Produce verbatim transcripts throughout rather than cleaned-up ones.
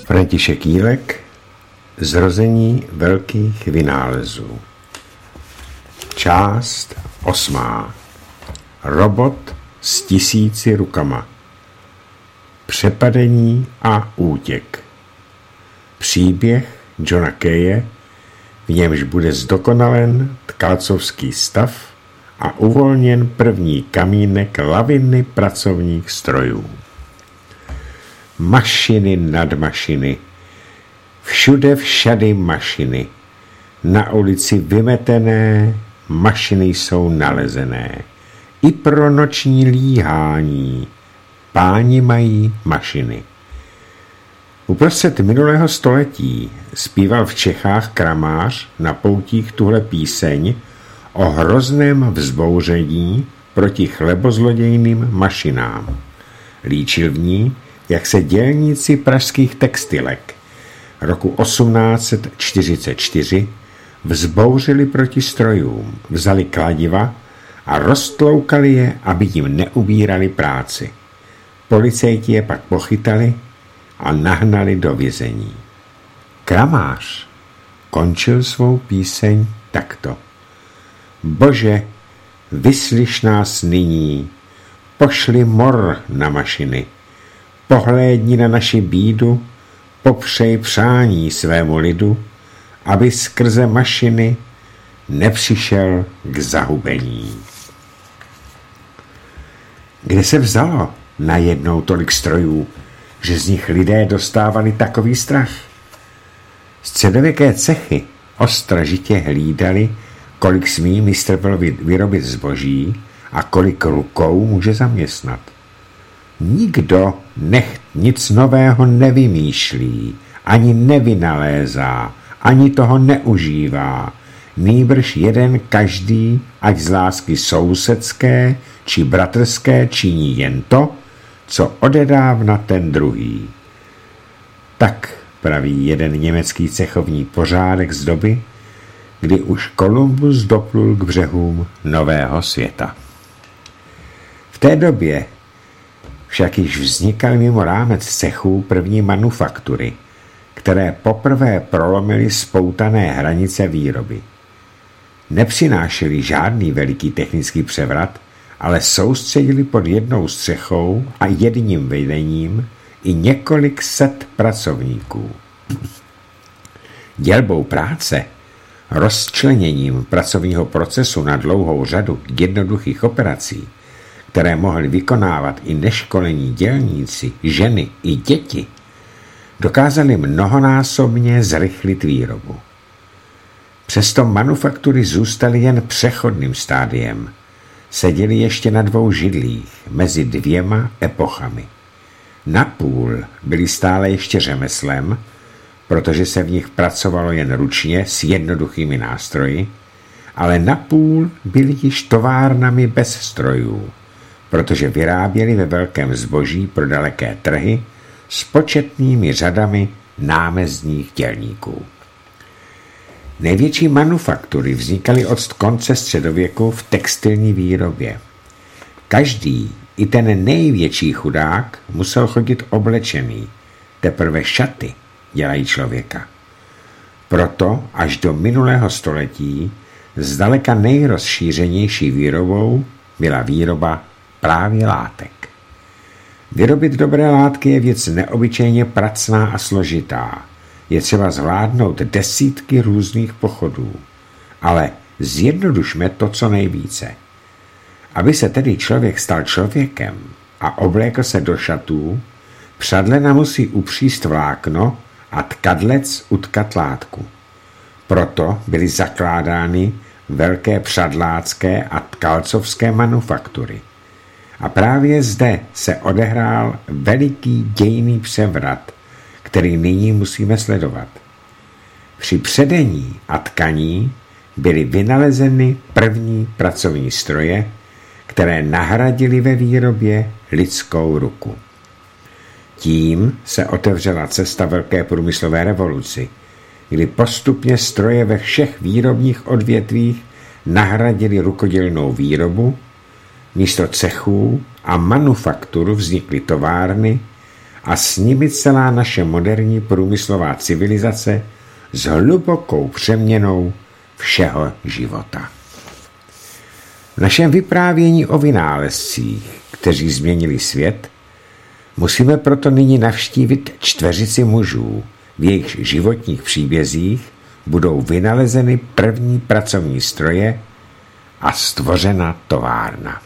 František Jílek, Zrození velkých vynálezů. Část osmá. Robot s tisíci rukama. Přepadení a útěk. Příběh Johna Kaye, v němž bude zdokonalen tkalcovský stav a uvolněn první kamínek laviny pracovních strojů. Mašiny nad mašiny. Všude všady mašiny. Na ulici vymetené, mašiny jsou nalezené. I pro noční líhání. Páni mají mašiny. Uprostřed minulého století zpíval v Čechách kramář na poutích tuhle píseň o hrozném vzbouření proti chlebozlodějným mašinám. Líčil v ní, jak se dělníci pražských textilek roku osmnáct set čtyřicet čtyři vzbouřili proti strojům, vzali kladiva a roztloukali je, aby jim neubírali práci. Policejti je pak pochytali a nahnali do vězení. Kramář končil svou píseň takto. Bože, vyslyš nás nyní, pošli mor na mašiny, pohlédni na naši bídu, popřej přání svému lidu, aby skrze mašiny nepřišel k zahubení. Kde se vzalo najednou tolik strojů, že z nich lidé dostávali takový strach? Středověké cechy ostražitě hlídali, kolik smí mistr vyrobit zboží a kolik rukou může zaměstnat. Nikdo nech nic nového nevymýšlí, ani nevynalézá, ani toho neužívá. Nýbrž jeden každý, ať z lásky sousedské či bratrské, činí jen to, co odedávna ten druhý. Tak praví jeden německý cechovní pořádek z doby, kdy už Kolumbus doplul k břehům nového světa. V té době však již vznikaly mimo rámec cechů první manufaktury, které poprvé prolomily spoutané hranice výroby. Nepřinášely žádný veliký technický převrat, ale soustředili pod jednou střechou a jedním vedením i několik set pracovníků. Dělbou práce, rozčleněním pracovního procesu na dlouhou řadu jednoduchých operací, které mohli vykonávat i neškolení dělníci, ženy i děti, dokázali mnohonásobně zrychlit výrobu. Přesto manufaktury zůstaly jen přechodným stádiem. Seděli ještě na dvou židlích mezi dvěma epochami. Napůl byli stále ještě řemeslem, protože se v nich pracovalo jen ručně s jednoduchými nástroji, ale napůl byli již továrnami bez strojů, protože vyráběli ve velkém zboží pro daleké trhy s početnými řadami námezdních dělníků. Největší manufaktury vznikaly od konce středověku v textilní výrobě. Každý, i ten největší chudák, musel chodit oblečený. Teprve šaty dělají člověka. Proto až do minulého století zdaleka nejrozšířenější výrobou byla výroba právě látek. Vyrobit dobré látky je věc neobyčejně pracná a složitá. Je třeba zvládnout desítky různých pochodů. Ale zjednodušme to co nejvíce. Aby se tedy člověk stal člověkem a oblékl se do šatů, přadlena musí upříst vlákno a tkadlec utkat látku. Proto byly zakládány velké přadlácké a tkalcovské manufaktury. A právě zde se odehrál veliký dějný převrat, který nyní musíme sledovat. Při předení a tkaní byly vynalezeny první pracovní stroje, které nahradily ve výrobě lidskou ruku. Tím se otevřela cesta velké průmyslové revoluci, kdy postupně stroje ve všech výrobních odvětvích nahradily rukodělnou výrobu, místo cechů a manufaktur vznikly továrny a s nimi celá naše moderní průmyslová civilizace s hlubokou přeměnou všeho života. V našem vyprávění o vynálezcích, kteří změnili svět, musíme proto nyní navštívit čtveřici mužů, v jejich životních příbězích budou vynalezeny první pracovní stroje a stvořena továrna.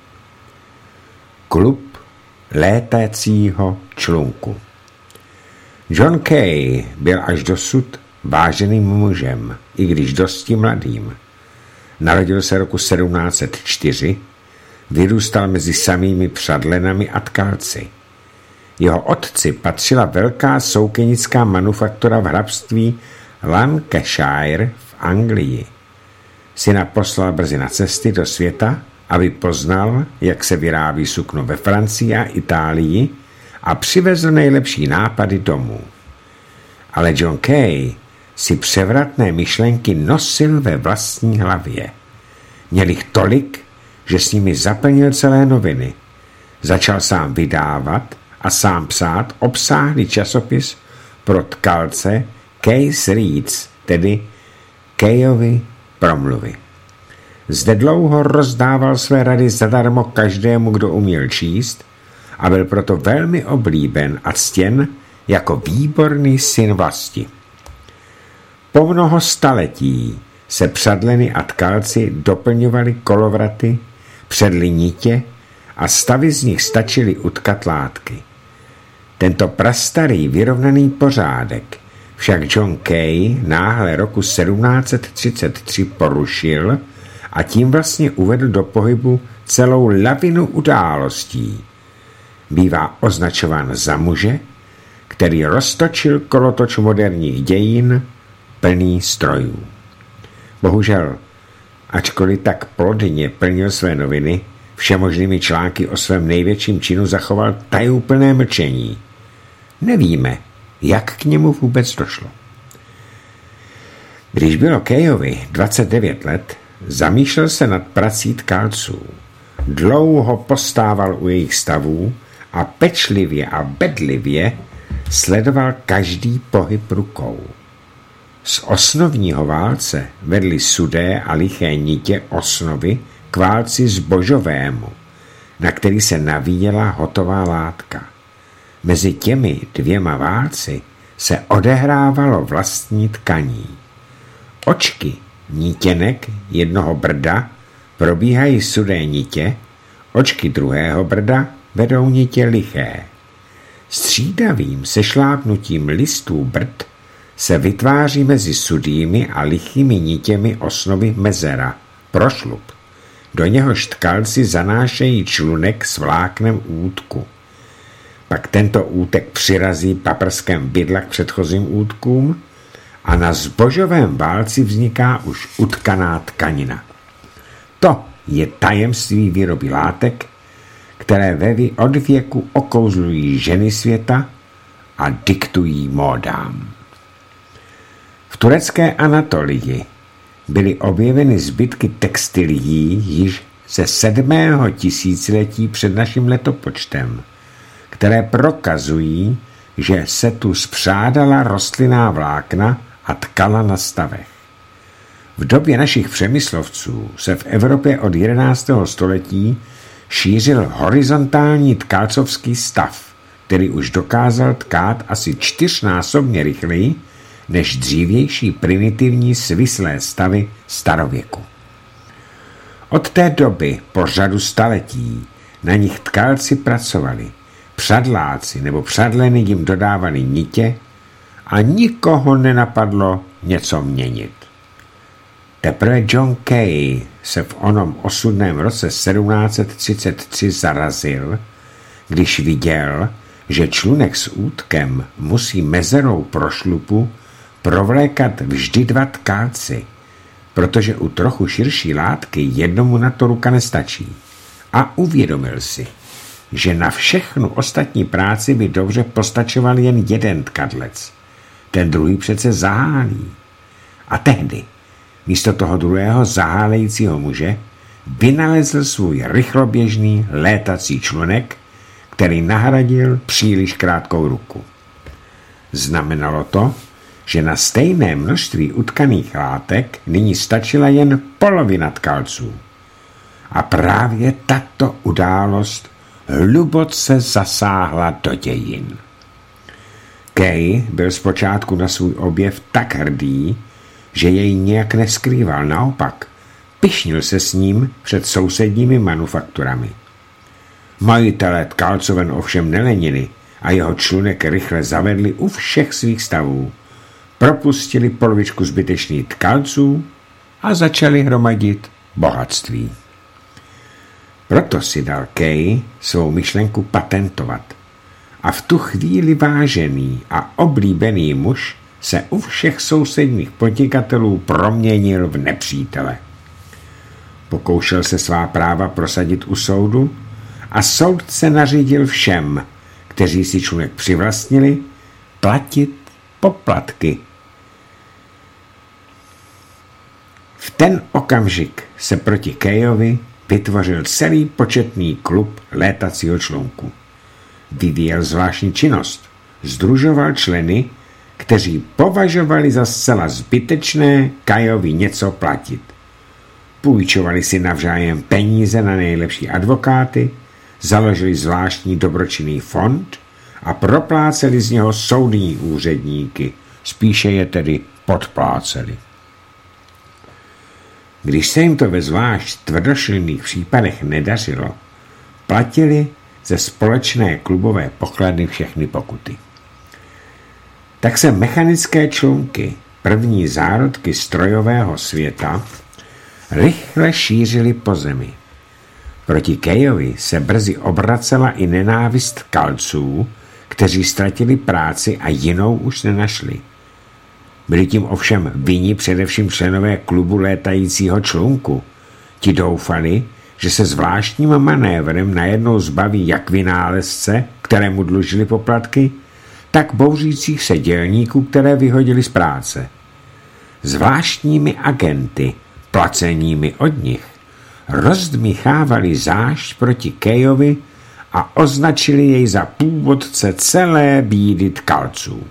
Klub létajícího člunku. John Kay byl až dosud váženým mužem, i když dosti mladým. Narodil se roku sedmnáct set čtyři, vyrůstal mezi samými Přadlenami a tkalci. Jeho otci patřila velká soukenická manufaktura v hrabství Lancashire v Anglii. Syna poslal brzy na cesty do světa, aby poznal, jak se vyrábí sukno ve Francii a Itálii a přivezl nejlepší nápady domů. Ale John Kay si převratné myšlenky nosil ve vlastní hlavě. Měl jich tolik, že s nimi zaplnil celé noviny. Začal sám vydávat a sám psát obsáhlý časopis pro tkalce Kay's Reads, tedy Kayovy promluvy. Zde dlouho rozdával své rady zadarmo každému, kdo uměl číst, a byl proto velmi oblíben a ctěn jako výborný syn vlasti. Po mnoho staletí se Přadleny a tkalci doplňovali kolovraty, předli nitě a stavy z nich stačily utkat látky. Tento prastarý vyrovnaný pořádek však John Kay náhle roku sedmnáct set třicet tři porušil a tím vlastně uvedl do pohybu celou lavinu událostí. Bývá označován za muže, který roztočil kolotoč moderních dějin plný strojů. Bohužel, ačkoliv tak plodně plnil své noviny, všemožnými články o svém největším činu zachoval tajuplné mlčení. Nevíme, jak k němu vůbec došlo. Když bylo Kayovi dvacet devět let, zamýšlel se nad prací tkalců. Dlouho postával u jejich stavů a pečlivě a bedlivě sledoval každý pohyb rukou. Z osnovního válce vedly sudé a liché nitě osnovy k válci zbožovému, na který se navíjela hotová látka. Mezi těmi dvěma válci se odehrávalo vlastní tkaní. Očky nítěnek jednoho brda probíhají sudé nitě, očky druhého brda vedou nitě liché. Střídavým sešlápnutím listů brd se vytváří mezi sudými a lichými nitěmi osnovy mezera, prošlup. Do něhož tkalci zanášejí člunek s vláknem útku. Pak tento útek přirazí paprskem bydla k předchozím útkům a na zbožovém válci vzniká už utkaná tkanina. To je tajemství výroby látek, které ve od věku okouzlují ženy světa a diktují módám. V turecké Anatolii byly objeveny zbytky textilií již ze sedmého tisíciletí před naším letopočtem, které prokazují, že se tu spřádala rostlinná vlákna a tkala na stavech. V době našich přemyslovců se v Evropě od jedenáctého století šířil horizontální tkácovský stav, který už dokázal tkát asi čtyřnásobně rychleji než dřívější primitivní svislé stavy starověku. Od té doby po řadu staletí na nich tkalci pracovali, přadláci nebo přadleny jim dodávali nitě a nikoho nenapadlo něco měnit. Teprve John Kay se v onom osudném roce sedmnáct set třicet tři zarazil, když viděl, že člunek s útkem musí mezerou prošlupu provlékat vždy dva tkalci, protože u trochu širší látky jednomu na to ruka nestačí. A uvědomil si, že na všechnu ostatní práci by dobře postačoval jen jeden tkadlec. Ten druhý přece zahálí. A tehdy, místo toho druhého zahálejícího muže, vynalezl svůj rychloběžný létací člunek, který nahradil příliš krátkou ruku. Znamenalo to, že na stejné množství utkaných látek nyní stačila jen polovina tkalců. A právě tato událost hluboce zasáhla do dějin. Kay byl zpočátku na svůj objev tak hrdý, že jej nějak neskrýval, naopak pyšnil se s ním před sousedními manufakturami. Majitelé tkalcoven ovšem nelenili a jeho člunek rychle zavedli u všech svých stavů, propustili polovičku zbytečných tkalců a začali hromadit bohatství. Proto si dal Kay svou myšlenku patentovat a v tu chvíli vážený a oblíbený muž se u všech sousedních podnikatelů proměnil v nepřítele. Pokoušel se svá práva prosadit u soudu a soudce nařídil všem, kteří si člunek přivlastnili, platit poplatky. V ten okamžik se proti Kayovi vytvořil celý početný klub létacího člunku. Vyvíjel zvláštní činnost. Sdružoval členy, kteří považovali za zcela zbytečné Kayovi něco platit. Půjčovali si navzájem peníze na nejlepší advokáty, založili zvláštní dobročinný fond a propláceli z něho soudní úředníky, spíše je tedy podpláceli. Když se jim to ve zvlášť tvrdošilných případech nedařilo, platili ze společné klubové pokladny všechny pokuty. Tak se mechanické člunky, první zárodky strojového světa, rychle šířily po zemi. Proti Kayovi se brzy obracela i nenávist tkalců, kteří ztratili práci a jinou už nenašli. Byli tím ovšem vinni především členové klubu létajícího člunku. Ti doufali, že se zvláštním manévrem najednou zbaví jak vynálezce, kterému dlužili poplatky, tak bouřících se dělníků, které vyhodili z práce. Zvláštními agenty, placeními od nich, rozdmíchávali zášť proti Kayovi a označili jej za původce celé bídy tkalců.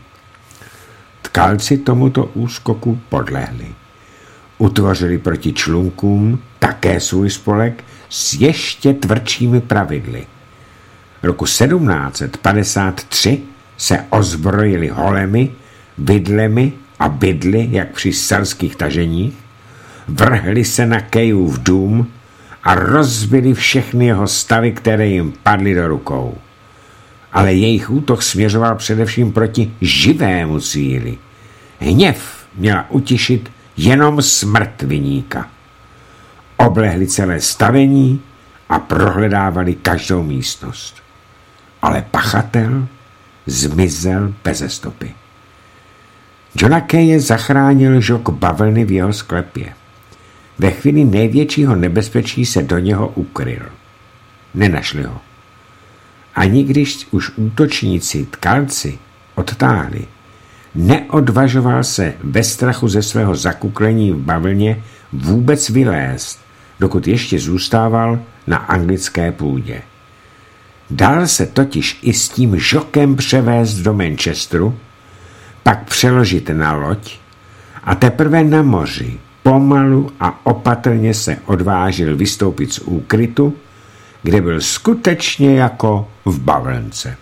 Tkalci tomuto úskoku podlehli. Utvořili proti člunkům také svůj spolek s ještě tvrdšími pravidly. Roku sedmnáct set padesát tři se ozbrojili holemi, vidlemi a bydly, jak při selských taženích, vrhli se na Kayův dům a rozbili všechny jeho stavy, které jim padly do rukou. Ale jejich útok směřoval především proti živému cíli. Hněv měla utišit jenom smrt viníka. Oblehli celé stavení a prohledávali každou místnost. Ale pachatel zmizel beze stopy. Johna Kaye zachránil žok bavlny v jeho sklepě. Ve chvíli největšího nebezpečí se do něho ukryl. Nenašli ho. Ani když už útočníci tkalci odtáhli, neodvažoval se bez strachu ze svého zakuklení v bavlně vůbec vylézt, dokud ještě zůstával na anglické půdě. Dal se totiž i s tím žokem převést do Manchesteru, pak přeložit na loď a teprve na moři pomalu a opatrně se odvážil vystoupit z úkrytu, kde byl skutečně jako v bavlnce.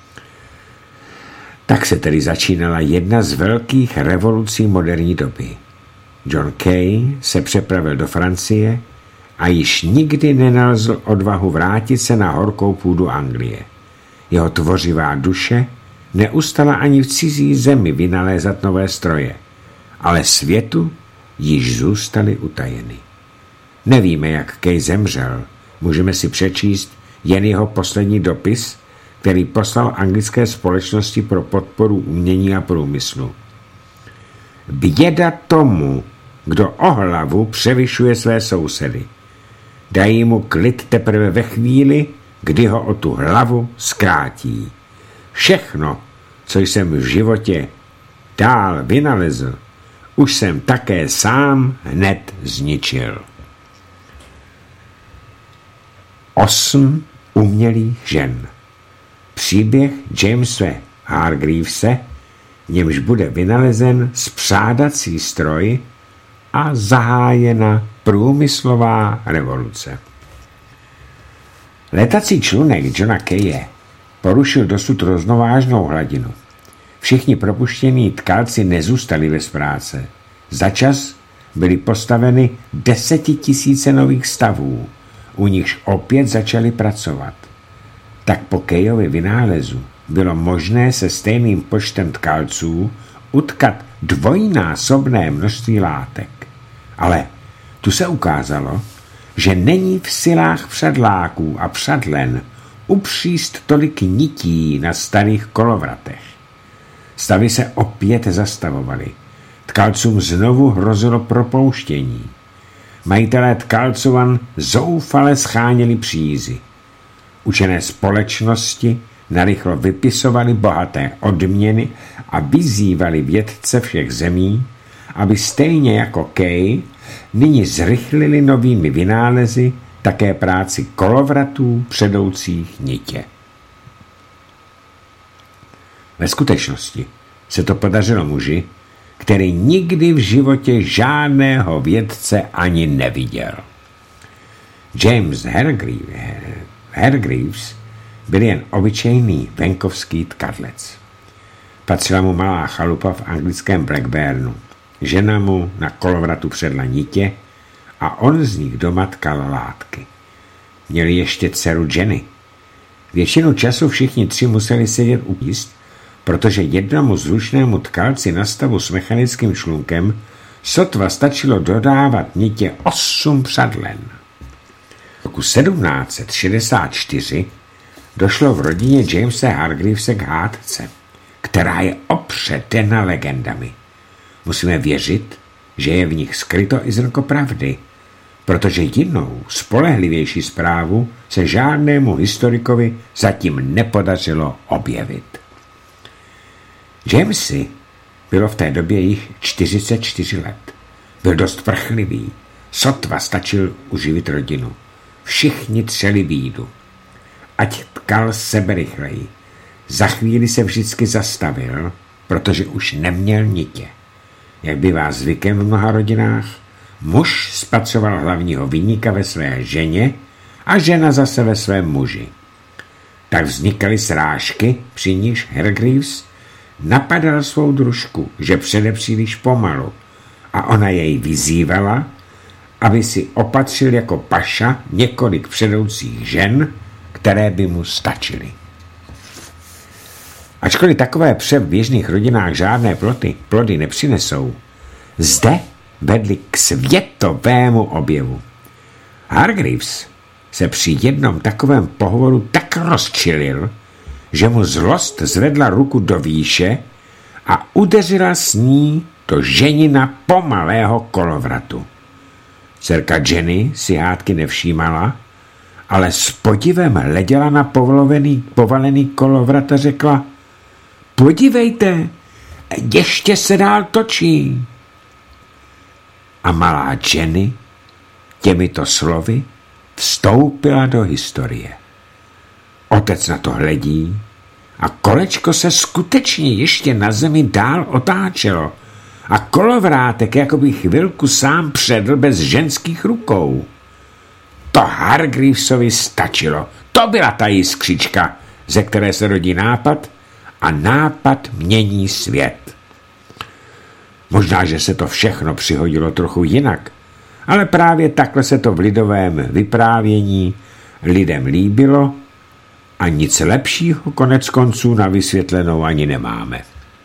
Tak se tedy začínala jedna z velkých revolucí moderní doby. John Kay se přepravil do Francie a již nikdy nenalezl odvahu vrátit se na horkou půdu Anglie. Jeho tvořivá duše neustala ani v cizí zemi vynalézat nové stroje, ale světu již zůstaly utajeny. Nevíme, jak Kay zemřel, můžeme si přečíst jen jeho poslední dopis, který poslal anglické společnosti pro podporu umění a průmyslu. Běda tomu, kdo o hlavu převyšuje své sousedy. Dají mu klid teprve ve chvíli, kdy ho o tu hlavu zkrátí. Všechno, co jsem v životě dál vynalezl, už jsem také sám hned zničil. Osm umělých žen. příběh Jamese Hargreavese, v němž bude vynalezen spřádací stroj a zahájena průmyslová revoluce. Letací člunek Johna Kaye porušil dosud rovnovážnou hladinu. Všichni propuštění tkalci nezůstali bez práce. Začas byly postaveny desetitisíce nových stavů, u nichž opět začali pracovat. Tak po Kayovi vynálezu bylo možné se stejným počtem tkalců utkat dvojnásobné množství látek. Ale tu se ukázalo, že není v silách přadláků a přadlen upříst tolik nití na starých kolovratech. Stavy se opět zastavovaly. Tkalcům znovu hrozilo propouštění. Majitelé tkalcovan zoufale scháněli přízy. Učené společnosti narychlo vypisovali bohaté odměny a vyzývali vědce všech zemí, aby stejně jako Kay nyní zrychlili novými vynálezy také práci kolovratů předoucích nitě. Ve skutečnosti se to podařilo muži, který nikdy v životě žádného vědce ani neviděl. James Hargreaves byl jen obyčejný venkovský tkadlec. Patřila mu malá chalupa v anglickém Blackburnu. Žena mu na kolovratu předla nitě a on z nich doma tkal látky. Měli ještě dceru Jenny. Většinu času všichni tři museli sedět u jíst, protože jednomu zručnému tkalci na stavu s mechanickým člunkem sotva stačilo dodávat nitě osm přadlen. V roku sedmnáct set šedesát čtyři došlo v rodině Jamese Hargreavese k hádce, která je opředena legendami. Musíme věřit, že je v nich skryto i zrnko pravdy, protože jinou, spolehlivější zprávu se žádnému historikovi zatím nepodařilo objevit. Jamesi bylo v té době jich čtyřicet čtyři let. Byl dost prchlivý, sotva stačil uživit rodinu. Všichni třeli bídu. Ať tkal sebe rychleji. Za chvíli se vždycky zastavil, protože už neměl nitě. Jak bývá zvykem v mnoha rodinách, muž spatřoval hlavního viníka ve své ženě a žena zase ve svém muži. Tak vznikaly srážky, při nichž Hargreaves napadal svou družku, že přede příliš pomalu, a ona jej vyzývala, aby si opatřil jako paša několik předoucích žen, které by mu stačily. Ačkoliv takové pře v běžných rodinách žádné plody, plody nepřinesou, zde vedli k světovému objevu. Hargreaves se při jednom takovém pohovoru tak rozčilil, že mu zlost zvedla ruku do výše a udeřila s ní do ženina pomalého kolovratu. Dcerka Jenny si hádky nevšímala, ale s podivem hleděla na povalený, povalený kolovrat a řekla: podívejte, ještě se dál točí. A malá Jenny těmito slovy vstoupila do historie. Otec na to hledí a kolečko se skutečně ještě na zemi dál otáčelo a kolovrátek jakoby chvilku sám předl bez ženských rukou. To Hargreavesovi stačilo. To byla ta jiskřička, ze které se rodí nápad, a nápad mění svět. Možná, že se to všechno přihodilo trochu jinak, ale právě takhle se to v lidovém vyprávění lidem líbilo a nic lepšího konec konců na vysvětlenou ani nemáme.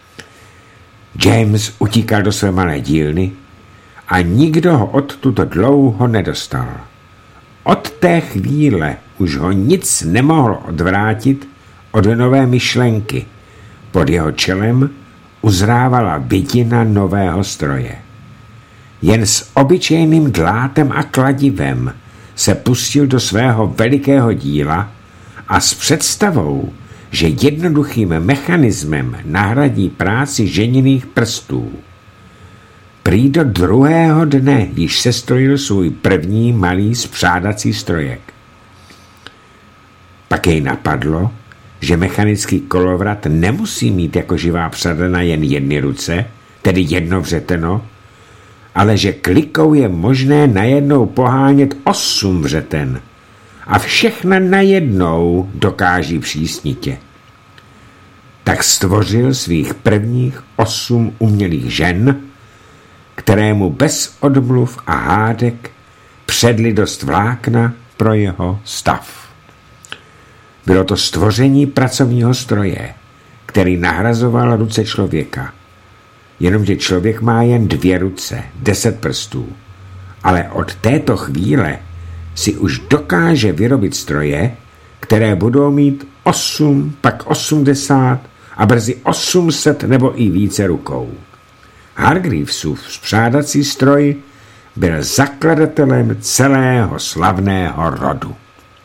James utíkal do své malé dílny a nikdo ho odtud dlouho nedostal. Od té chvíle už ho nic nemohlo odvrátit od nové myšlenky. Pod jeho čelem uzrávala vidina nového stroje. Jen s obyčejným dlátem a kladivem se pustil do svého velikého díla a s představou, že jednoduchým mechanismem nahradí práci ženiných prstů. Prý do druhého dne již sestrojil svůj první malý spřádací strojek. Pak jej napadlo, že mechanický kolovrat nemusí mít jako živá přadlena jen jedny ruce, tedy jedno vřeteno, ale že klikou je možné najednou pohánět osm vřeten a všechna najednou dokáží přísnitě. Tak stvořil svých prvních osm umělých žen, kterému bez odmluv a hádek předli dost vlákna pro jeho stav. Bylo to stvoření pracovního stroje, který nahrazoval ruce člověka. Jenomže člověk má jen dvě ruce, deset prstů, ale od této chvíle si už dokáže vyrobit stroje, které budou mít osm, pak osmdesát a brzy osm set nebo i více rukou. Hargreavesův spřádací stroj byl zakladatelem celého slavného rodu.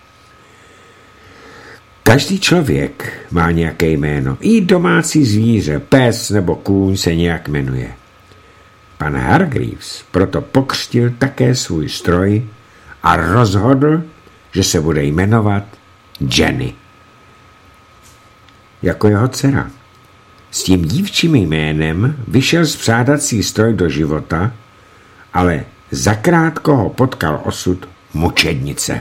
Každý člověk má nějaké jméno. I domácí zvíře, pes nebo kůň se nějak jmenuje. Pan Hargreaves proto pokřtil také svůj stroj a rozhodl, že se bude jmenovat Jenny. Jako jeho dcera. S tím dívčím jménem vyšel spřádací stroj do života, ale zakrátko ho potkal osud mučednice.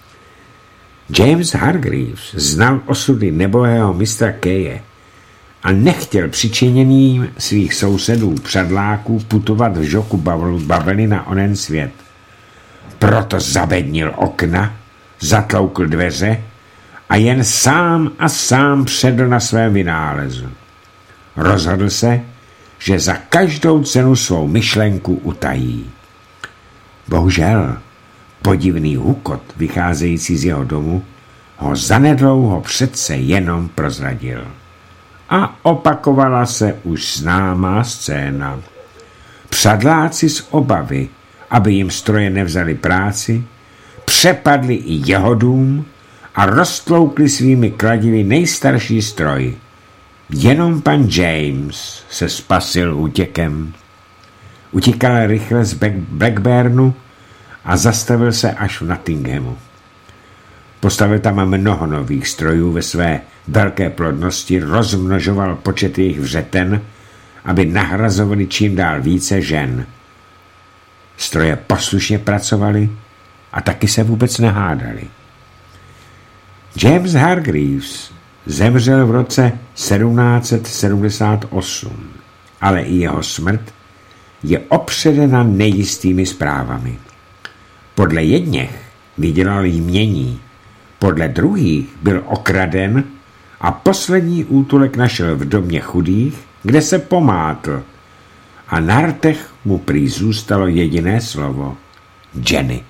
James Hargreaves znal osudy nebohého mistra Kaye a nechtěl přičiněním svých sousedů přadláků putovat v žoku bavlny na onen svět. Proto zabednil okna, zatloukl dveře a jen sám a sám předl na svém vynálezu. Rozhodl se, že za každou cenu svou myšlenku utají. Bohužel, podivný hukot vycházející z jeho domu ho zanedlouho přece jenom prozradil. A opakovala se už známá scéna. Přadláci z obavy, aby jim stroje nevzali práci, přepadli i jeho dům a roztloukli svými kladivy nejstarší stroj. Jenom pan James se spasil útěkem. Utíkal rychle z Blackburnu a zastavil se až v Nottinghamu. Postavil tam mnoho nových strojů ve své velké plodnosti, rozmnožoval počet jejich vřeten, aby nahrazovali čím dál více žen. Stroje poslušně pracovaly a taky se vůbec nehádali. James Hargreaves zemřel v roce sedmnáct set sedmdesát osm, ale i jeho smrt je opředena nejistými zprávami. Podle jedněch vydělal jmění, podle druhých byl okraden a poslední útulek našel v domě chudých, kde se pomátl a na rtech mu prý zůstalo jediné slovo Jenny.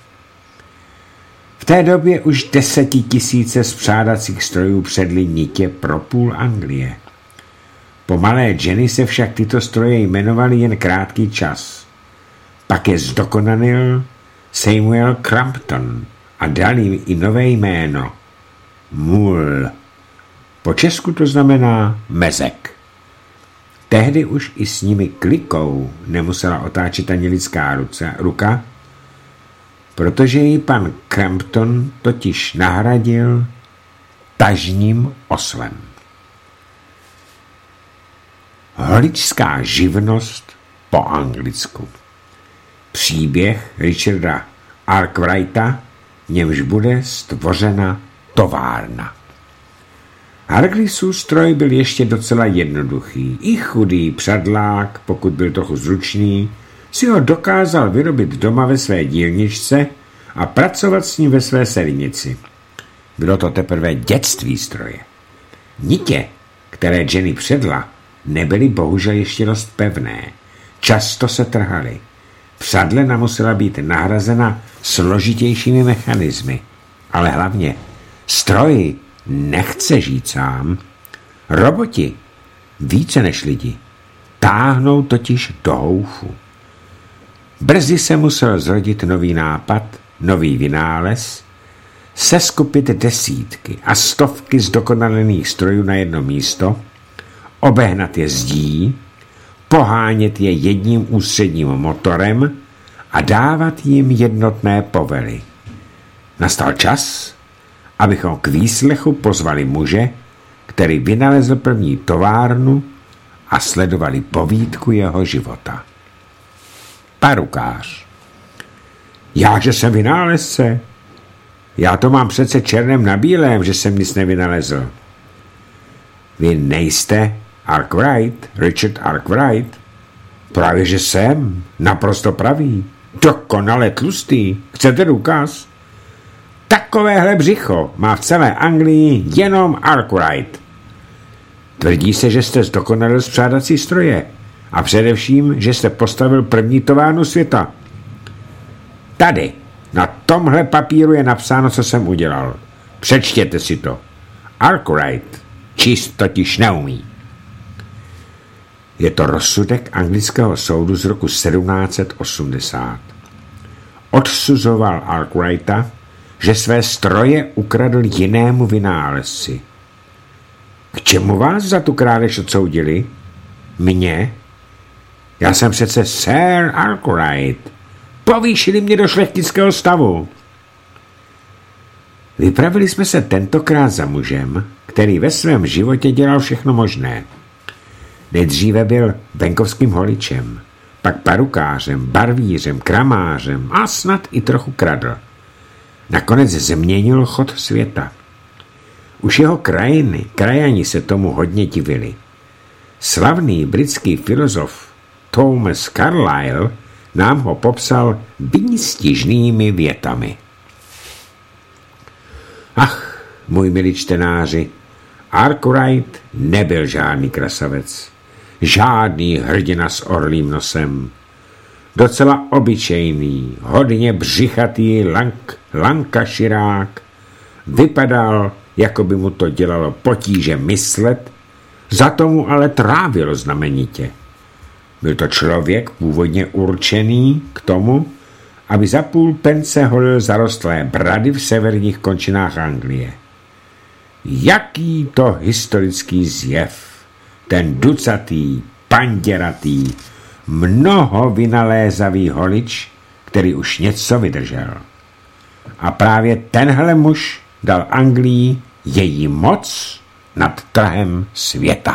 V té době už desetitisíce spřádacích strojů předli nitě pro půl Anglie. Po malé Jenny se však tyto stroje jmenovaly jen krátký čas. Pak je zdokonalil Samuel Crampton a dal jim i nové jméno Mul. Po česku to znamená mezek. Tehdy už i s nimi klikou nemusela otáčet ani lidská ruce, ruka, protože ji pan Crampton totiž nahradil tažním oslem. Holičská živnost po anglicku. Příběh Richarda Arkwrighta, v němž bude stvořena továrna. Hargreavesův stroj byl ještě docela jednoduchý. I chudý přadlák, pokud byl trochu zručný, si ho dokázal vyrobit doma ve své dílničce a pracovat s ním ve své sernici. Bylo to teprve dětství stroje. Nitě, které Jenny předla, nebyly bohužel ještě dost pevné. Často se trhaly. Přadlena musela být nahrazena složitějšími mechanismy. Ale hlavně stroj nechce žít sám. Roboti, více než lidi, táhnou totiž do houfu. Brzy se musel zrodit nový nápad, nový vynález, seskupit desítky a stovky zdokonalených strojů na jedno místo, obehnat je zdí, pohánět je jedním ústředním motorem a dávat jim jednotné povely. Nastal čas, abychom k výslechu pozvali muže, který vynalezl první továrnu a sledovali povídku jeho života. Parukář. Já, že jsem vynálezce? Já to mám přece černém na bílém, že jsem nic nevynalezl. Vy nejste Arkwright, Richard Arkwright? Právě, že jsem. Naprosto pravý. Dokonale tlustý. Chcete důkaz? Takovéhle břicho má v celé Anglii jenom Arkwright. Tvrdí se, že jste zdokonalil spřádací stroje a především, že jste postavil první továrnu světa. Tady, na tomhle papíru je napsáno, co jsem udělal. Přečtěte si to. Arkwright číst totiž neumí. Je to rozsudek anglického soudu z roku sedmnáct set osmdesát. Odsuzoval Arkwrighta, že své stroje ukradl jinému vynálezci. K čemu vás za tu krádež odsoudili? Mně? Já jsem přece Sir Arkwright. Povýšili mě do šlechtického stavu. Vypravili jsme se tentokrát za mužem, který ve svém životě dělal všechno možné. Nejdříve byl venkovským holičem, pak parukářem, barvířem, kramářem a snad i trochu kradl. Nakonec změnil chod světa. Už jeho krajiny, krajani se tomu hodně divili. Slavný britský filozof Thomas Carlyle nám ho popsal výstižnými větami. Ach, můj milí čtenáři, Arkwright nebyl žádný krasavec, žádný hrdina s orlým nosem. Docela obyčejný, hodně břichatý lank, lankaširák, vypadal, jako by mu to dělalo potíže myslet, za tomu ale trávilo znamenitě. Byl to člověk původně určený k tomu, aby za půl pence holil zarostlé brady v severních končinách Anglie. Jaký to historický zjev, ten ducatý, panděratý, mnoho vynalézavý holič, který už něco vydržel. A právě tenhle muž dal Anglii její moc nad trhem světa.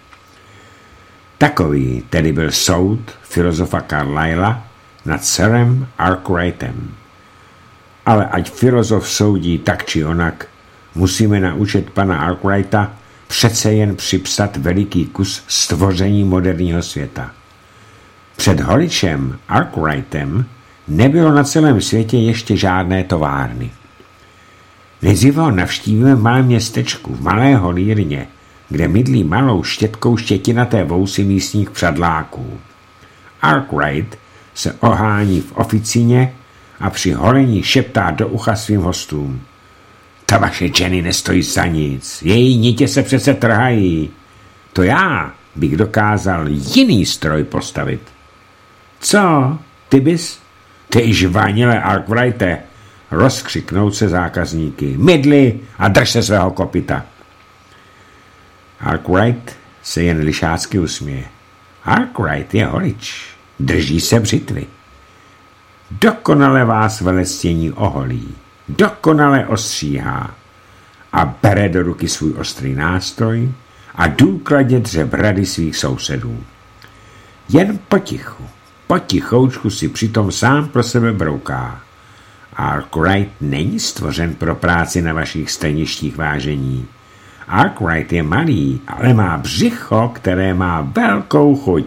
Takový tedy byl soud filozofa Carlyla nad Sirem Arkwrightem. Ale ať filozof soudí tak či onak, musíme naučit pana Arkwrighta přece jen připsat veliký kus stvoření moderního světa. Před holičem Arkwrightem nebylo na celém světě ještě žádné továrny. Nejdříve ho navštívíme v malém městečku, v malé holírně, kde mydlí malou štětkou štětinaté vousy místních přadláků. Arkwright se ohání v oficině a při holení šeptá do ucha svým hostům. Ta vaše Jenny nestojí za nic, její nitě se přece trhají. To já bych dokázal jiný stroj postavit. Co, ty bys? Ty žvanile Arkwrighte, rozkřiknou se zákazníky. Mydli a drž se svého kopyta. Arkwright se jen lišácky usměje. Arkwright je holič, drží se břitvy. Dokonale vás velestění oholí, dokonale ostříhá a bere do ruky svůj ostrý nástroj a důkladně dře brady svých sousedů. Jen potichu, potichoučku si přitom sám pro sebe brouká. Arkwright není stvořen pro práci na vašich staništích vážení. Arkwright je malý, ale má břicho, které má velkou chuť.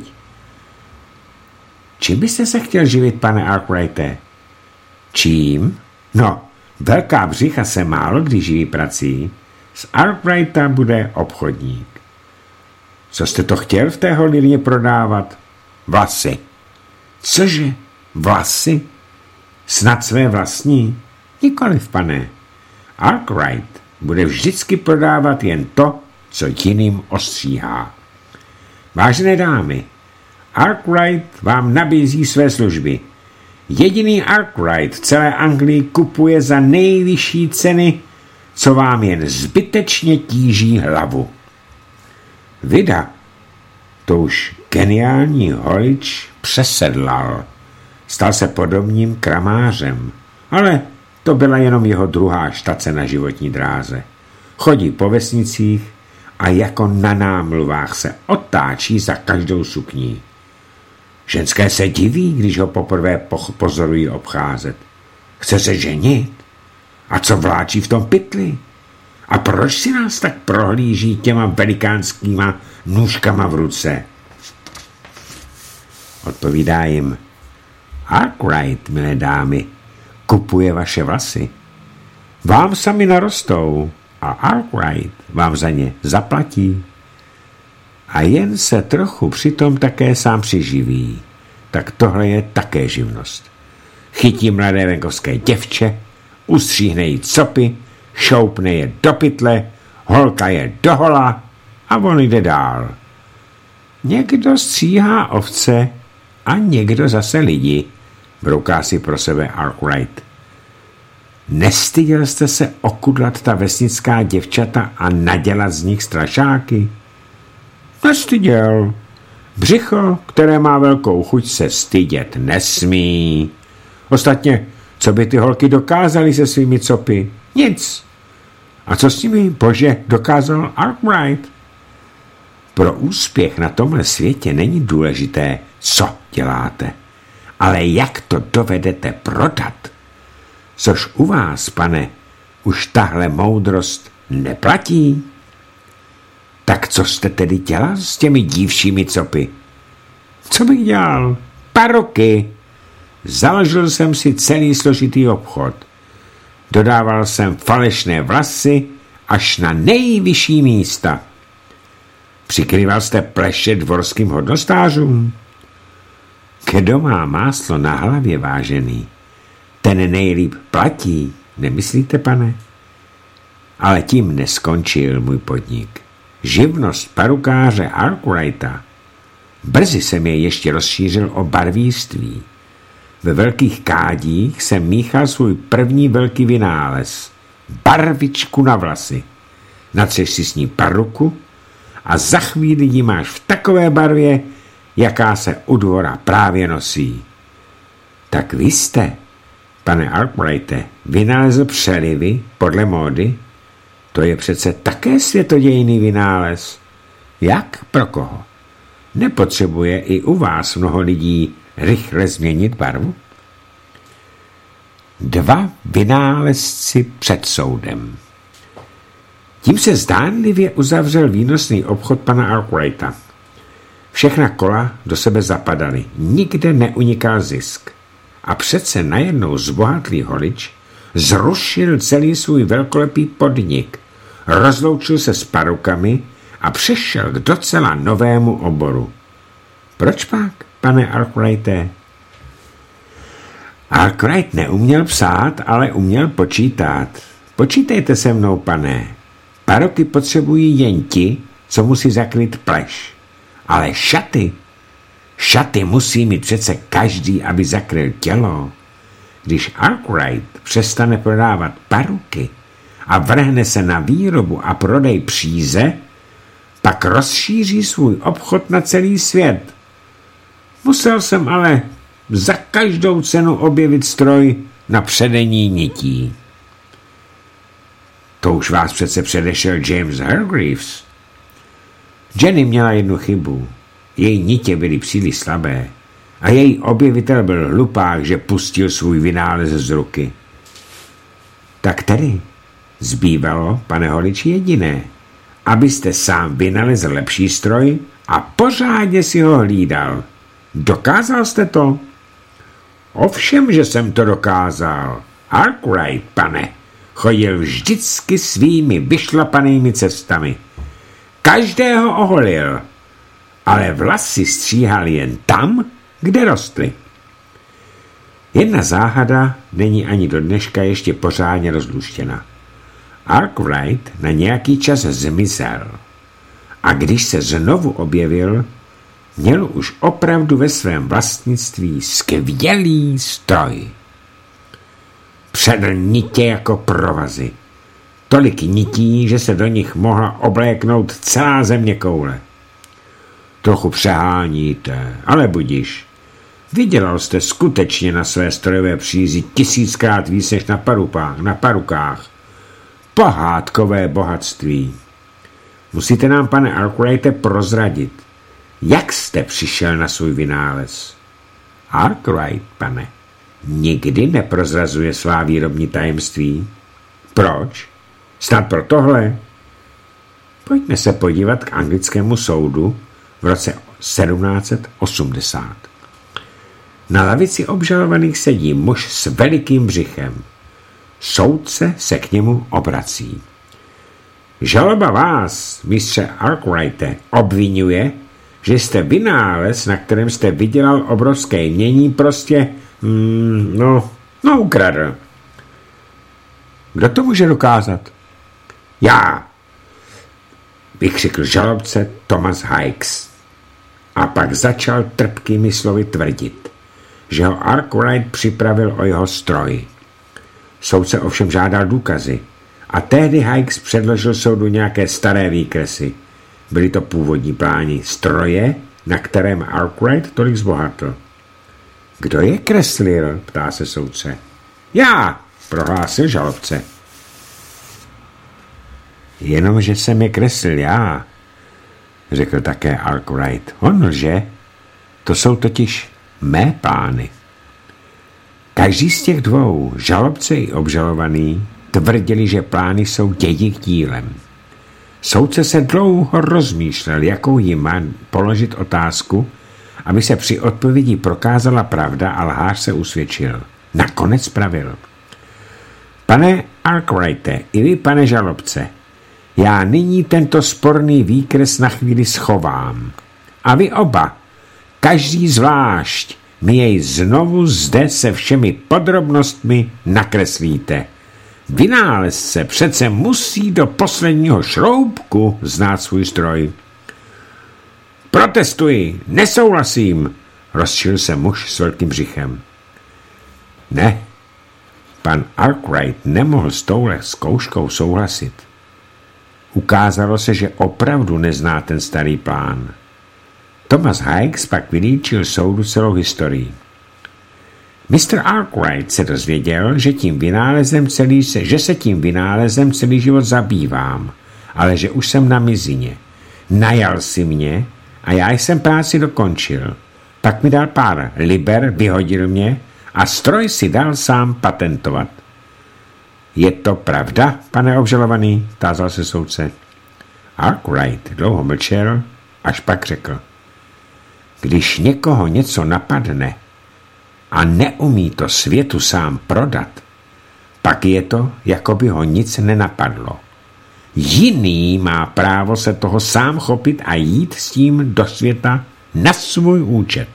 Čím byste se chtěl živit, pane Arkwrighte? Čím? No, velká břicha se málo kdy živí prací. Z Arkwrighta bude obchodník. Co jste to chtěl v té holírně prodávat? Vlasy. Cože? Vlasy? Snad své vlastní? Nikoliv, pane. Arkwright bude vždycky prodávat jen to, co jiným ostříhá. Vážené dámy, Arkwright vám nabízí své služby. Jediný Arkwright v celé Anglii kupuje za nejvyšší ceny, co vám jen zbytečně tíží hlavu. Vida, to už geniální holič přesedlal. Stal se podobným kramářem, ale to byla jenom jeho druhá štace na životní dráze. Chodí po vesnicích a jako na námluvách se otáčí za každou sukní. Ženské se diví, když ho poprvé pozorují obcházet. Chce se ženit? A co vláčí v tom pytli? A proč si nás tak prohlíží těma velikánskýma nůžkama v ruce? Odpovídá jim: Arkwright, milé dámy, kupuje vaše vlasy. Vám sami narostou a Arkwright vám za ně zaplatí. A jen se trochu přitom také sám přiživí. Tak tohle je také živnost. Chytí mladé venkovské děvče, ustříhne jí copy, šoupne je do pytle, holka je dohola a on jde dál. Někdo stříhá ovce a někdo zase lidi, brouká si pro sebe Arkwright. Nestyděl jste se okudlat ta vesnická děvčata a nadělat z nich strašáky? Nestyděl. Břicho, které má velkou chuť, se stydět nesmí. Ostatně, co by ty holky dokázaly se svými copy? Nic. A co s nimi, bože, dokázal Arkwright? Pro úspěch na tomhle světě není důležité, co děláte, ale jak to dovedete prodat. Což u vás, pane, už tahle moudrost neplatí. Tak co jste tedy dělal s těmi dívšími copy? Co bych dělal? Paroky. Založil jsem si celý složitý obchod. Dodával jsem falešné vlasy až na nejvyšší místa. Přikryval jste pleše dvorským hodnostářům? Kdo má máslo na hlavě, vážený, ten nejlíp platí, nemyslíte, pane? Ale tím neskončil můj podnik. Živnost parukáře Arkwrighta. Brzy jsem je ještě rozšířil o barvíství. Ve velkých kádích jsem míchal svůj první velký vynález. Barvičku na vlasy. Natřeš si s ní paruku a za chvíli ji máš v takové barvě, jaká se u dvora právě nosí. Tak vy jste, pane Arkwrighte, vynalezl přelivy podle módy? To je přece také světodějný vynález. Jak pro koho? Nepotřebuje i u vás mnoho lidí rychle změnit barvu? Dva vynálezci před soudem. Tím se zdánlivě uzavřel výnosný obchod pana Arkwrighta. Všechna kola do sebe zapadaly, nikde neunikal zisk. A přece najednou zbohatlý holič zrušil celý svůj velkolepý podnik, rozloučil se s parukami a přešel k docela novému oboru. Proč pak, pane Arkwrighte? Arkwright neuměl psát, ale uměl počítat. Počítejte se mnou, pane. Paruky potřebují jen ti, co musí zakrýt pleš. Ale šaty, šaty musí mít přece každý, aby zakryl tělo. Když Arkwright přestane prodávat paruky a vrhne se na výrobu a prodej příze, pak rozšíří svůj obchod na celý svět. Musel jsem ale za každou cenu objevit stroj na předení nití. To už vás přece předešel James Hargreaves. Jenny měla jednu chybu. Její nitě byly příliš slabé a její objevitel byl hlupák, že pustil svůj vynález z ruky. Tak tedy zbývalo, pane holiči, jediné, abyste sám vynalezl lepší stroj a pořádně si ho hlídal. Dokázal jste to? Ovšem, že jsem to dokázal. Arkwright, pane, chodil vždycky svými vyšlapanými cestami. Každého oholil, ale vlasy stříhal jen tam, kde rostly. Jedna záhada není ani do dneška ještě pořádně rozluštěna. Arkwright na nějaký čas zmizel a když se znovu objevil, měl už opravdu ve svém vlastnictví skvělý stroj. Předl nitě jako provazy. Tolik nití, že se do nich mohla obléknout celá země koule. Trochu přeháníte, ale budiš. Vydělal jste skutečně na své strojové přízi tisíckrát víc než na, parupách, na parukách. Pohádkové bohatství. Musíte nám, pane Arkwrighte, prozradit, jak jste přišel na svůj vynález. Arkwright, pane, nikdy neprozrazuje svá výrobní tajemství. Proč? Snad pro tohle? Pojďme se podívat k anglickému soudu v roce sedmnáct osmdesát. Na lavici obžalovaných sedí muž s velikým břichem. Soudce se k němu obrací. Žaloba vás, mistře Arkwrighte, obvinuje, že jste vynález, na kterém jste vydělal obrovské jmění, prostě, mm, no, no ukradl. Kdo to může dokázat? Já, vykřikl žalobce Thomas Hikes. A pak začal trpkými slovy tvrdit, že ho Arkwright připravil o jeho stroj. Soudce ovšem žádal důkazy a tehdy Hikes předložil soudu nějaké staré výkresy. Byly to původní plány stroje, na kterém Arkwright tolik zbohatl. Kdo je kreslil? Ptá se soudce. Já, prohlásil žalobce. Jenomže jsem je kreslil já, řekl také Arkwright. On lže, to jsou totiž mé plány. Každý z těch dvou, žalobce i obžalovaný, tvrdili, že plány jsou jejich dílem. Soudce se dlouho rozmýšlel, jakou jim má položit otázku, aby se při odpovědi prokázala pravda a lhář se usvědčil. Nakonec pravil. Pane Arkwrighte, i vy, pane žalobce, já nyní tento sporný výkres na chvíli schovám. A vy oba, každý zvlášť, mi jej znovu zde se všemi podrobnostmi nakreslíte. Vynálezce přece musí do posledního šroubku znát svůj stroj. Protestuji, nesouhlasím, rozčil se muž s velkým břichem. Ne, pan Arkwright nemohl s touhle zkouškou souhlasit. Ukázalo se, že opravdu nezná ten starý plán. Thomas Hikes pak vylíčil soudu celou historii. mister Arkwright se dozvěděl, že, tím vynálezem celý se, že se tím vynálezem celý život zabývám, ale že už jsem na mizině. Najal si mě a já jsem práci dokončil. Pak mi dal pár liber, vyhodil mě a stroj si dal sám patentovat. Je to pravda, pane obžalovaný? Tázal se soudce. Arkwright dlouho mlčel, až pak řekl. Když někoho něco napadne a neumí to světu sám prodat, pak je to, jako by ho nic nenapadlo. Jiný má právo se toho sám chopit a jít s tím do světa na svůj účet.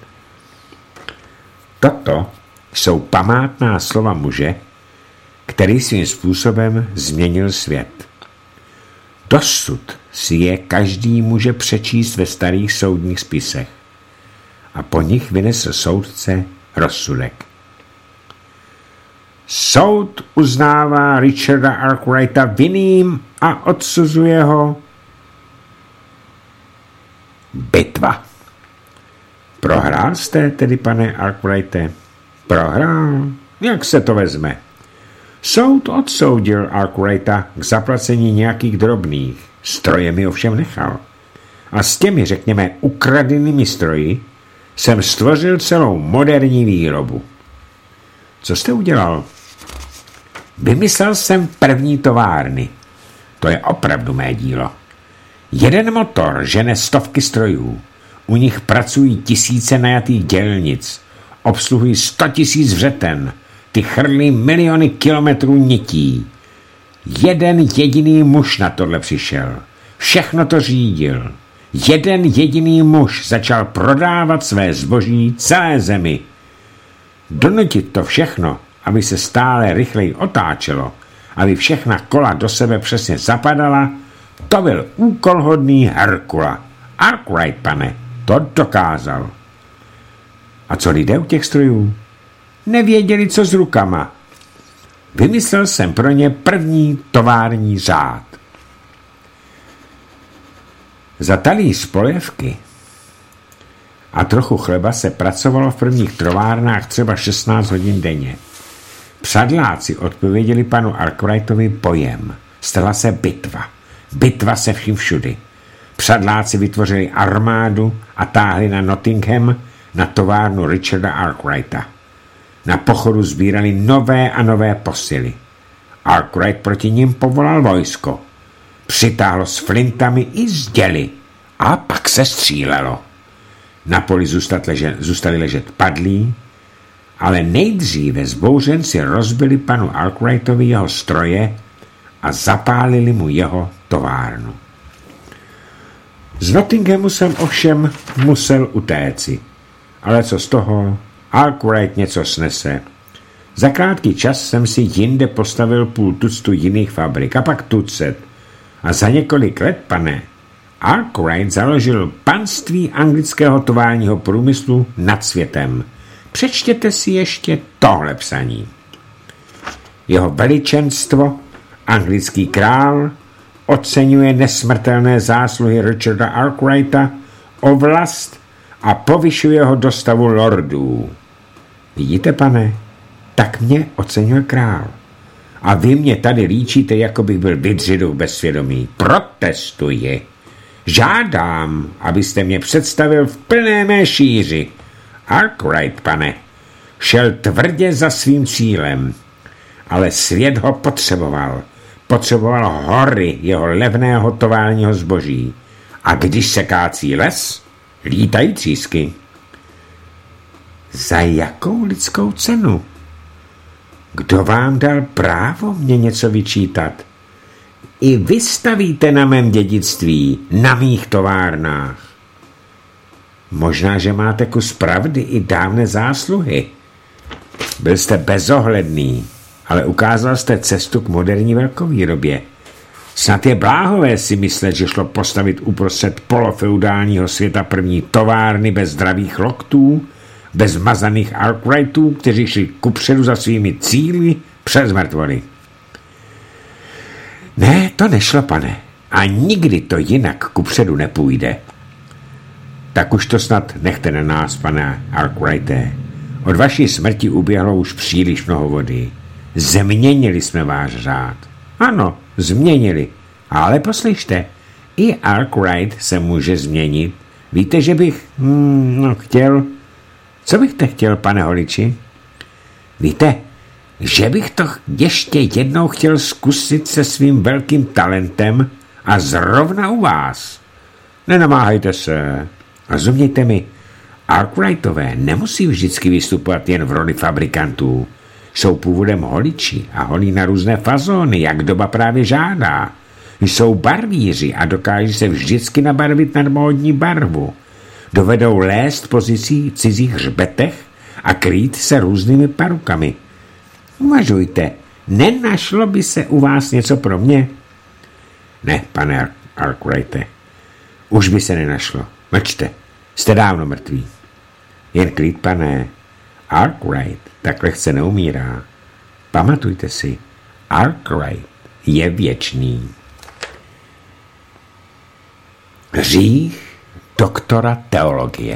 Toto jsou památná slova muže, který svým způsobem změnil svět. Dosud si je každý může přečíst ve starých soudních spisech a po nich vynesl soudce rozsudek. Soud uznává Richarda Arkwrighta vinným a odsuzuje ho. Bitva. Prohrál jste tedy, pane Arkwrighte? Prohrál? Jak se to vezme? Soud odsoudil Arkwrighta k zaplacení nějakých drobných. Stroje mi ovšem nechal. A s těmi, řekněme, ukradenými stroji jsem stvořil celou moderní výrobu. Co jste udělal? Vymyslel jsem první továrny. To je opravdu mé dílo. Jeden motor žene stovky strojů. U nich pracují tisíce najatých dělnic. Obsluhují sto tisíc vřeten. Ty chrlí miliony kilometrů nití. Jeden jediný muž na tohle přišel. Všechno to řídil. Jeden jediný muž začal prodávat své zboží celé zemi. Donutit to všechno, aby se stále rychleji otáčelo, aby všechna kola do sebe přesně zapadala, to byl úkol hodný Herkula. Arkwright, pane, to dokázal. A co lidé u těch strojů? Nevěděli, co s rukama. Vymyslel jsem pro ně první tovární řád. Za talíř polévky a trochu chleba se pracovalo v prvních továrnách třeba šestnáct hodin denně. Přadláci odpověděli panu Arkwrightovi pojem. Stala se bitva. Bitva se vším všudy. Přadláci vytvořili armádu a táhli na Nottingham na továrnu Richarda Arkwrighta. Na pochodu sbírali nové a nové posily. Arkwright proti nim povolal vojsko. Přitáhlo s flintami i s děly a pak se střílelo. Na poli zůstali ležet padlí, ale nejdříve zbouřenci rozbili panu Arkwrightovi jeho stroje a zapálili mu jeho továrnu. Z Nottinghamu jsem ovšem musel utéci, ale co z toho, Arkwright něco snese. Za krátký čas jsem si jinde postavil půl tuctu jiných fabrik a pak tucet. A za několik let, pane, Arkwright založil panství anglického továrního průmyslu nad světem. Přečtěte si ještě tohle psaní. Jeho veličenstvo, anglický král, oceňuje nesmrtelné zásluhy Richarda Arkwrighta o vlast a povyšuje ho do stavu lordů. Vidíte, pane, tak mě oceňuje král. A vy mě tady líčíte, jako bych byl vydřidou bez svědomí. Protestuji. Žádám, abyste mě představil v plné mé šíři. Arkwright, pane, šel tvrdě za svým cílem, ale svět ho potřeboval. Potřeboval hory jeho levného továrního zboží. A když se kácí les, lítají třísky. Za jakou lidskou cenu? Kdo vám dal právo mě něco vyčítat? I vy stavíte na mém dědictví, na mých továrnách. Možná, že máte kus pravdy i dávné zásluhy. Byl jste bezohledný, ale ukázal jste cestu k moderní velkovýrobě. Snad je bláhové si myslet, že šlo postavit uprostřed polofeudálního světa první továrny bez zdravých loktů, bez mazaných Arkwrightů, kteří šli kupředu za svými cíli přes mrtvoly. Ne, to nešlo, pane. A nikdy to jinak kupředu nepůjde. Tak už to snad nechte na nás, pane Arkwrighte. Od vaší smrti uběhlo už příliš mnoho vody. Změnili jsme váš řád. Ano, změnili. Ale poslyšte, i Arkwright se může změnit. Víte, že bych hmm, no, chtěl... Co bych te chtěl, pane Holiči? Víte, že bych to ještě jednou chtěl zkusit se svým velkým talentem a zrovna u vás. Nenamáhejte se. Rozumějte mi, Arkwrightové nemusí vždycky vystupovat jen v roli fabrikantů. Jsou původem holiči a holí na různé fazóny, jak doba právě žádá. Jsou barvíři a dokáží se vždycky nabarvit na módní barvu. Dovedou lézt pozicí cizích hřbetech a krýt se různými parukami. Uvažujte, nenašlo by se u vás něco pro mě? Ne, pane Arkwrighte, už by se nenašlo. Mlčte, jste dávno mrtví. Jen klid, pane. Arkwright tak lehce neumírá. Pamatujte si, Arkwright je věčný. Hřích doktora teologie.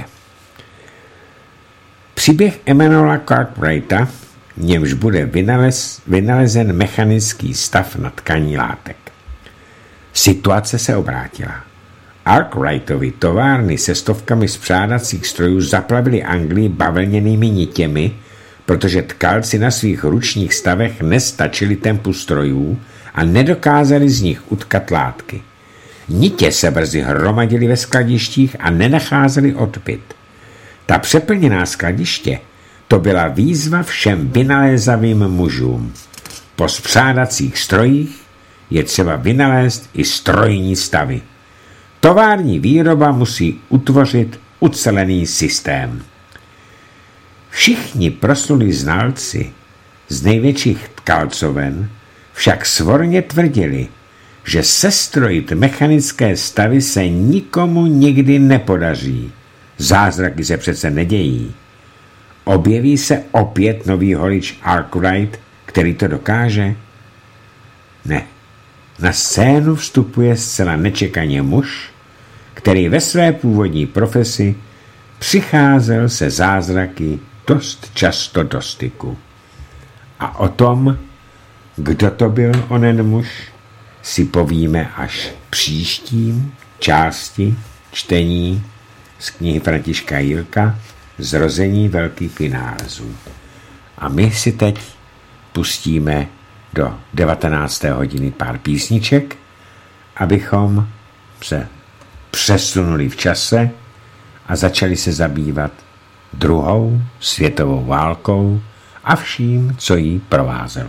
Příběh Emanuela Arkwrighta, v němž bude vynalez, vynalezen mechanický stav na tkaní látek. Situace se obrátila. Arkwrightovy továrny se stovkami spřádacích strojů zaplavily Anglii bavlněnými nitěmi, protože tkalci na svých ručních stavech nestačili tempu strojů a nedokázali z nich utkat látky. Nitě se brzy hromadily ve skladištích a nenacházeli odbyt. Ta přeplněná skladiště, to byla výzva všem vynalézavým mužům. Po spřádacích strojích je třeba vynalézt i strojní stavy. Tovární výroba musí utvořit ucelený systém. Všichni proslulí znalci z největších tkalcoven však svorně tvrdili, že sestrojit mechanické stavy se nikomu nikdy nepodaří. Zázraky se přece nedějí. Objeví se opět nový holič Arkwright, který to dokáže? Ne. Na scénu vstupuje zcela nečekaně muž, který ve své původní profesi přicházel se zázraky dost často do styku. A o tom, kdo to byl onen muž, si povíme až příštím části čtení z knihy Františka Jílka Zrození velkých vynálezů. A my si teď pustíme do devatenácté hodiny pár písniček, abychom se přesunuli v čase a začali se zabývat druhou světovou válkou a vším, co jí provázelo.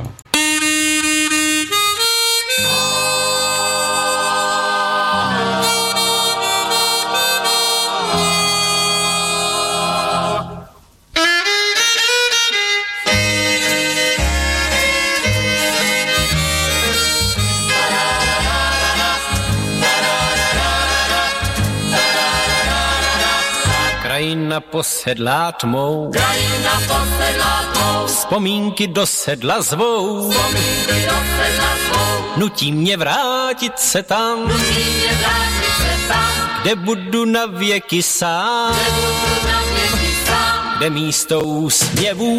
Krajina posedlá tmou, krajina posedlá tmou, vzpomínky do sedla zvou, vzpomínky do sedla zvou, nutí mě vrátit se tam, nutí mě vrátit se tam, kde budu na věky sám, kde budu na věky sám, kde místo úsměvů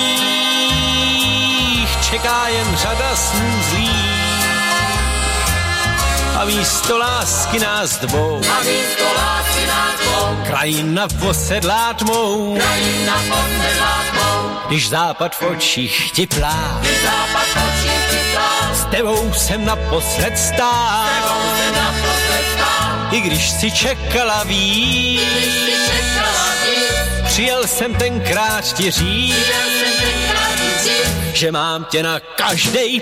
tvých čeká jen řada snů zlých a místo lásky nás dvou, a místo lásky nás dvou, krajina posedlá tmou, krajina posedlá tmou, když západ v očích ti plá, když západ v očích ti plá, s tebou jsem naposled stál, s tebou jsem naposled stál, i když si čekala víc, když si čekala víc, přijel jsem tenkrát ti říct, přijel jsem tenkrát ti říct, že mám tě na každej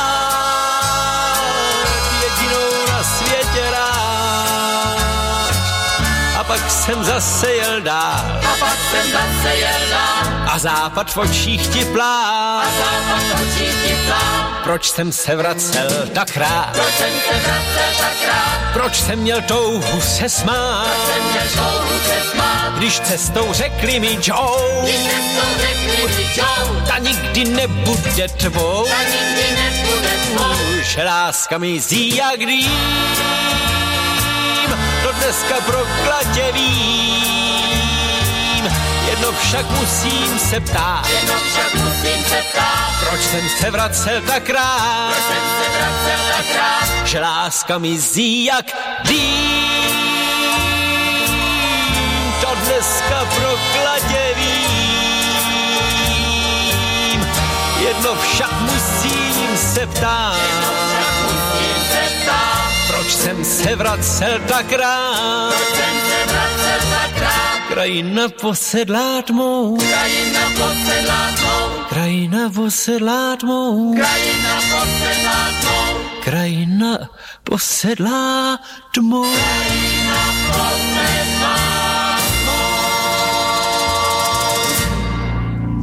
pád, jedinou na světě rád. A pak jsem zase jel dál, a pak jsem zase jel dál, a západ v očích ti plá. a západ v očích ti plá. Proč jsem se vracel tak rád? Proč jsem se vracel tak rád? Proč jsem měl touhu se smát? Proč jsem měl touhu se smát? Když cestou řekli mi Joe, Když cestou řekli mi Joe, ta nikdy nebude tvou, ta nikdy nebude tvou, že láska mizí jak dým, to dneska proklatě vím. Jedno však musím se ptát, jenom však musím se ptát, proč jsem se vracel tak rád, proč jsem se vracel tak rád, že láska mizí jak dým, to dneska proklatě vím. Jedno však musím se ptát, však musím se ptát, proč jsem se vracel tak rád, proč jsem se vracel tak rád, krajina posedlá tmou, krajina posedlá tmou, krajina posedlá tmou, krajina posedlá tmou, krajina posedlá tmou. krajina posedlá